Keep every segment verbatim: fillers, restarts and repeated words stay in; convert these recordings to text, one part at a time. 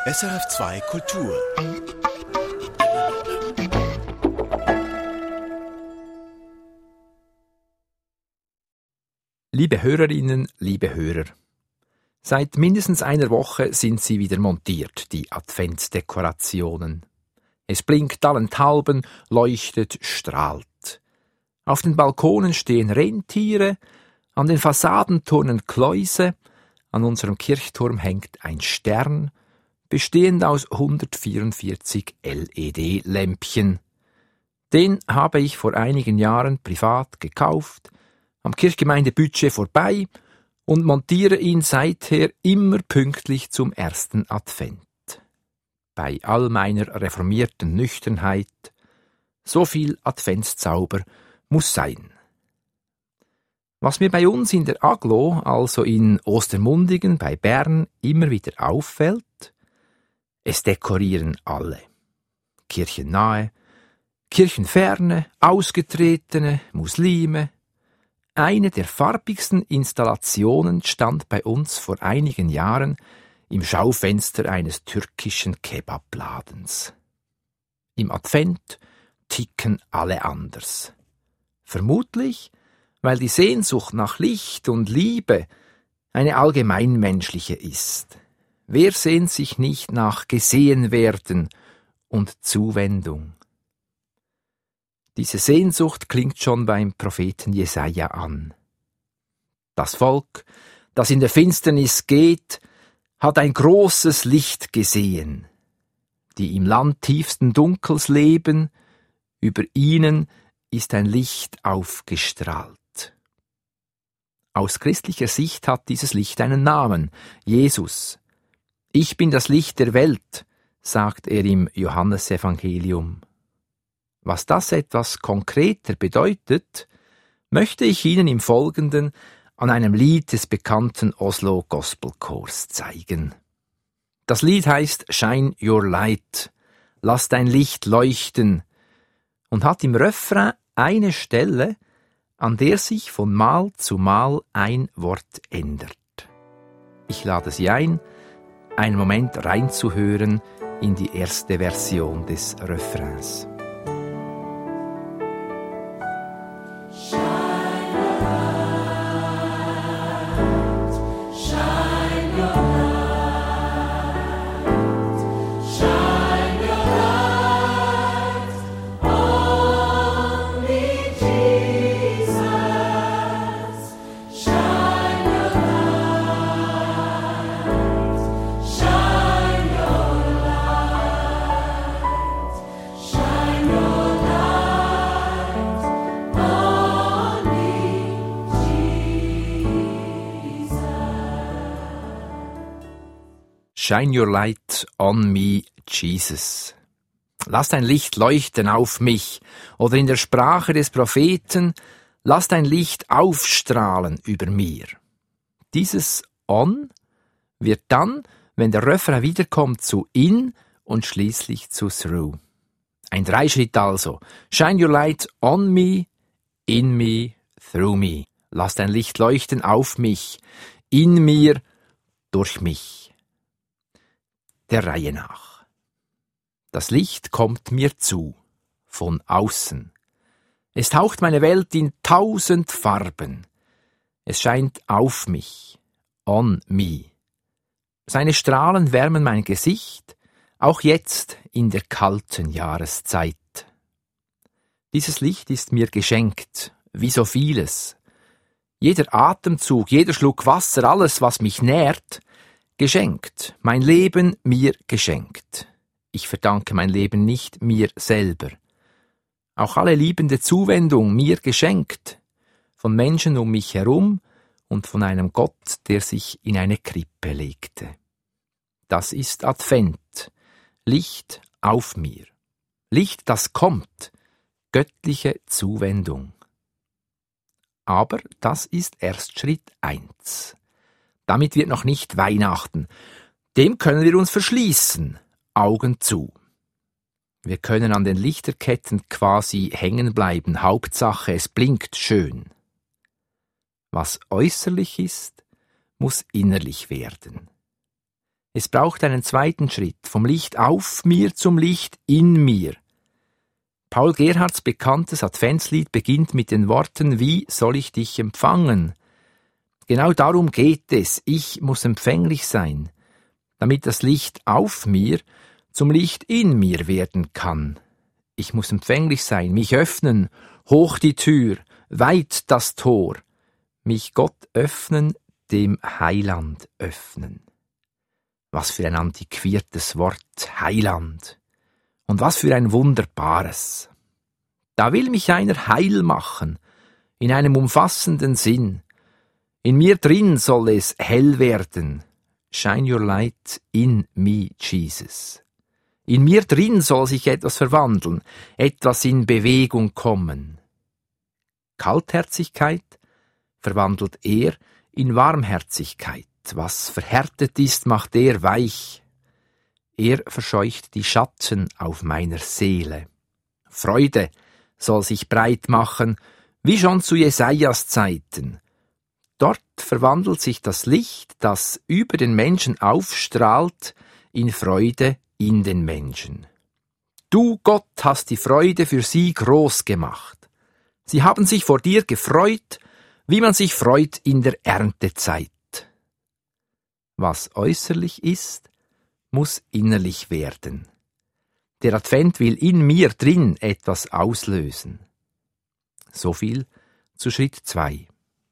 S R F zwei Kultur. Liebe Hörerinnen, liebe Hörer, seit mindestens einer Woche sind sie wieder montiert, die Adventsdekorationen. Es blinkt allenthalben, leuchtet, strahlt. Auf den Balkonen stehen Rentiere, an den Fassaden turnen Kläuse, an unserem Kirchturm hängt ein Stern, bestehend aus hundertvierundvierzig L E D-Lämpchen. Den habe ich vor einigen Jahren privat gekauft, am Kirchgemeindebudget vorbei und montiere ihn seither immer pünktlich zum ersten Advent. Bei all meiner reformierten Nüchternheit, so viel Adventszauber muss sein. Was mir bei uns in der Aglo, also in Ostermundigen bei Bern, immer wieder auffällt: Es dekorieren alle. Kirchennahe, kirchenferne, Ausgetretene, Muslime. Eine der farbigsten Installationen stand bei uns vor einigen Jahren im Schaufenster eines türkischen Kebabladens. Im Advent ticken alle anders. Vermutlich, weil die Sehnsucht nach Licht und Liebe eine allgemeinmenschliche ist. Wer sehnt sich nicht nach Gesehenwerden und Zuwendung? Diese Sehnsucht klingt schon beim Propheten Jesaja an. Das Volk, das in der Finsternis geht, hat ein großes Licht gesehen. Die im Land tiefsten Dunkels leben, über ihnen ist ein Licht aufgestrahlt. Aus christlicher Sicht hat dieses Licht einen Namen: Jesus. Ich bin das Licht der Welt, sagt er im Johannesevangelium. Was das etwas konkreter bedeutet, möchte ich Ihnen im Folgenden an einem Lied des bekannten Oslo Gospel Chors zeigen. Das Lied heißt Shine Your Light, lass dein Licht leuchten, und hat im Refrain eine Stelle, an der sich von Mal zu Mal ein Wort ändert. Ich lade Sie ein, einen Moment reinzuhören in die erste Version des Refrains. Shine your light on me, Jesus. Lass dein Licht leuchten auf mich. Oder in der Sprache des Propheten: Lass dein Licht aufstrahlen über mir. Dieses on wird dann, wenn der Refrain wiederkommt, zu in und schließlich zu through. Ein Dreischritt also. Shine your light on me, in me, through me. Lass dein Licht leuchten auf mich, in mir, durch mich. Der Reihe nach. Das Licht kommt mir zu, von außen. Es taucht meine Welt in tausend Farben. Es scheint auf mich, on me. Seine Strahlen wärmen mein Gesicht, auch jetzt in der kalten Jahreszeit. Dieses Licht ist mir geschenkt, wie so vieles. Jeder Atemzug, jeder Schluck Wasser, alles, was mich nährt, geschenkt, mein Leben mir geschenkt. Ich verdanke mein Leben nicht mir selber. Auch alle liebende Zuwendung mir geschenkt, von Menschen um mich herum und von einem Gott, der sich in eine Krippe legte. Das ist Advent, Licht auf mir. Licht, das kommt, göttliche Zuwendung. Aber das ist erst Schritt eins. Damit wird noch nicht Weihnachten. Dem können wir uns verschließen, Augen zu. Wir können an den Lichterketten quasi hängen bleiben, Hauptsache es blinkt schön. Was äußerlich ist, muss innerlich werden. Es braucht einen zweiten Schritt, vom Licht auf mir zum Licht in mir. Paul Gerhardts bekanntes Adventslied beginnt mit den Worten: Wie soll ich dich empfangen? Genau darum geht es. Ich muss empfänglich sein, damit das Licht auf mir zum Licht in mir werden kann. Ich muss empfänglich sein, mich öffnen, hoch die Tür, weit das Tor, mich Gott öffnen, dem Heiland öffnen. Was für ein antiquiertes Wort, Heiland. Und was für ein wunderbares. Da will mich einer heil machen, in einem umfassenden Sinn. In mir drin soll es hell werden. Shine your light in me, Jesus. In mir drin soll sich etwas verwandeln, etwas in Bewegung kommen. Kaltherzigkeit verwandelt er in Warmherzigkeit. Was verhärtet ist, macht er weich. Er verscheucht die Schatten auf meiner Seele. Freude soll sich breit machen, wie schon zu Jesajas Zeiten. Dort verwandelt sich das Licht, das über den Menschen aufstrahlt, in Freude in den Menschen. Du, Gott, hast die Freude für sie groß gemacht. Sie haben sich vor dir gefreut, wie man sich freut in der Erntezeit. Was äußerlich ist, muss innerlich werden. Der Advent will in mir drin etwas auslösen. So viel zu Schritt zwei.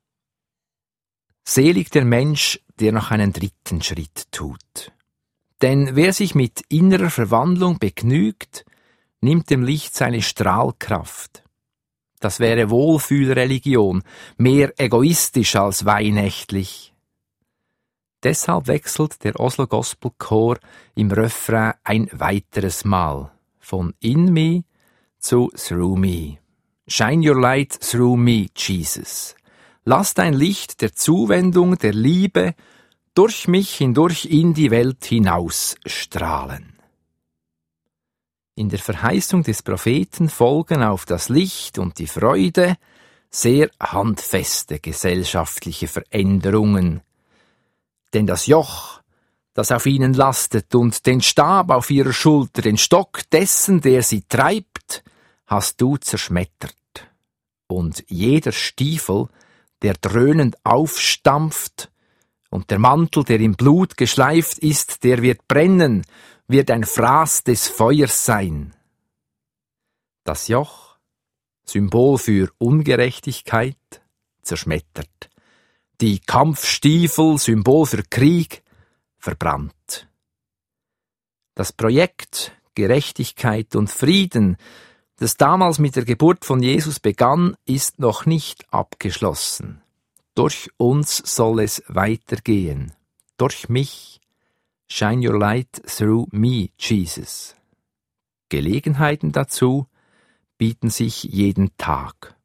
Selig der Mensch, der noch einen dritten Schritt tut. Denn wer sich mit innerer Verwandlung begnügt, nimmt dem Licht seine Strahlkraft. Das wäre Wohlfühlreligion, mehr egoistisch als weihnächtlich. Deshalb wechselt der Oslo Gospel Chor im Refrain ein weiteres Mal von in me zu through me. Shine your light through me, Jesus. Lass dein Licht der Zuwendung, der Liebe durch mich hindurch in die Welt hinaus strahlen. In der Verheißung des Propheten folgen auf das Licht und die Freude sehr handfeste gesellschaftliche Veränderungen. Denn das Joch, das auf ihnen lastet, und den Stab auf ihrer Schulter, den Stock dessen, der sie treibt, hast du zerschmettert. Und jeder Stiefel, der dröhnend aufstampft, und der Mantel, der im Blut geschleift ist, der wird brennen, wird ein Fraß des Feuers sein. Das Joch, Symbol für Ungerechtigkeit, zerschmettert. Die Kampfstiefel, Symbol für Krieg, verbrannt. Das Projekt Gerechtigkeit und Frieden, das damals mit der Geburt von Jesus begann, ist noch nicht abgeschlossen. Durch uns soll es weitergehen. Durch mich. Shine your light through me, Jesus. Gelegenheiten dazu bieten sich jeden Tag.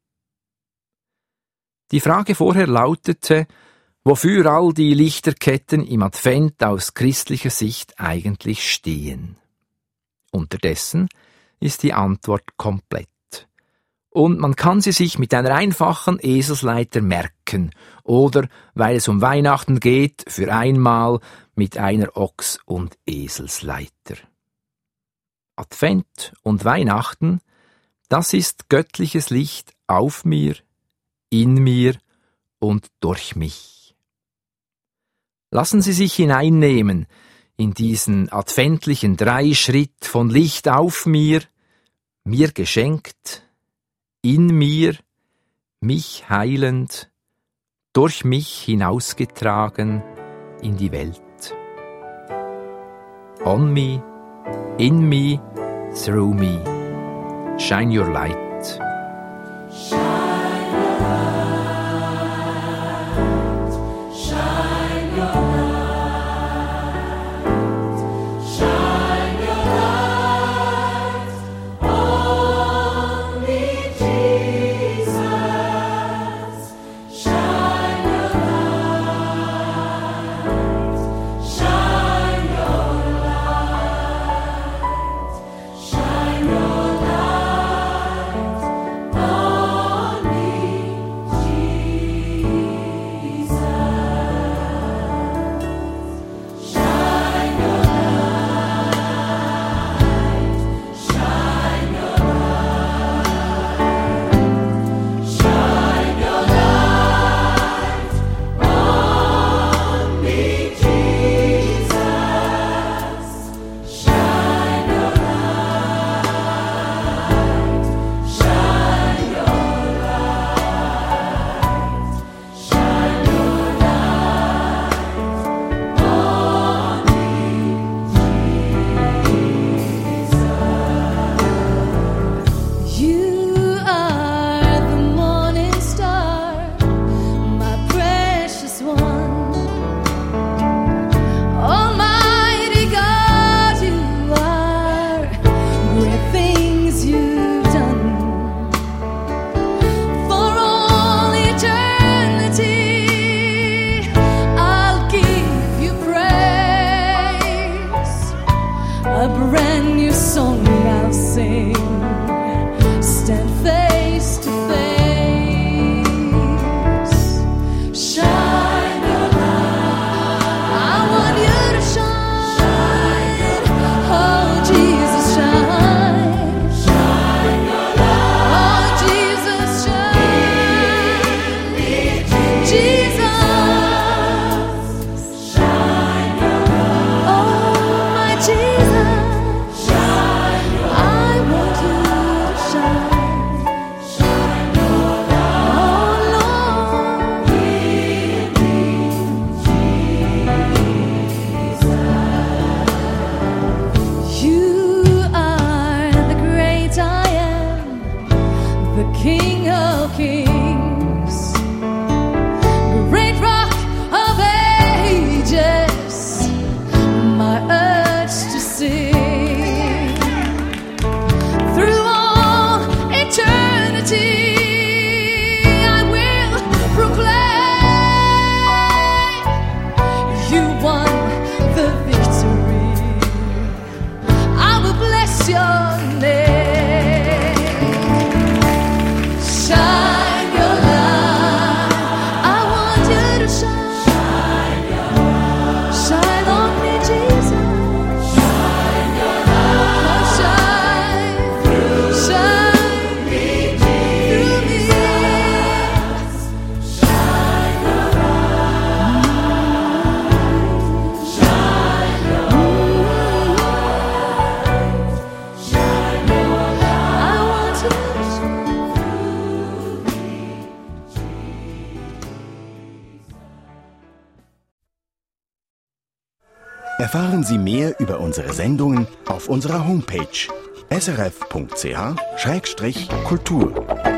Die Frage vorher lautete, wofür all die Lichterketten im Advent aus christlicher Sicht eigentlich stehen. Unterdessen ist die Antwort komplett. Und man kann sie sich mit einer einfachen Eselsleiter merken oder, weil es um Weihnachten geht, für einmal mit einer Ochs- und Eselsleiter. Advent und Weihnachten, das ist göttliches Licht auf mir, in mir und durch mich. Lassen Sie sich hineinnehmen in diesen adventlichen Dreischritt von Licht auf mir, mir geschenkt, in mir, mich heilend, durch mich hinausgetragen in die Welt. On me, in me, through me. Shine your light. Oh a brand new song I'll sing. Stand face to face. Shine your light. I want you to shine. Oh, Jesus, shine. Shine your light. Oh, Jesus, shine. Jesus. King of kings, great rock of ages, my urge to sing through all eternity. I will proclaim you won the victory. I will bless your name. Shine your light. I want you to shine. Shine your light. Shine on me, Jesus. Shine your light. Oh, shine through, shine me, through me. Shine your light. Shine your light. Shine your light. I want you to shine. Erfahren Sie mehr über unsere Sendungen auf unserer Homepage s r f punkt c h Schrägstrich Kultur.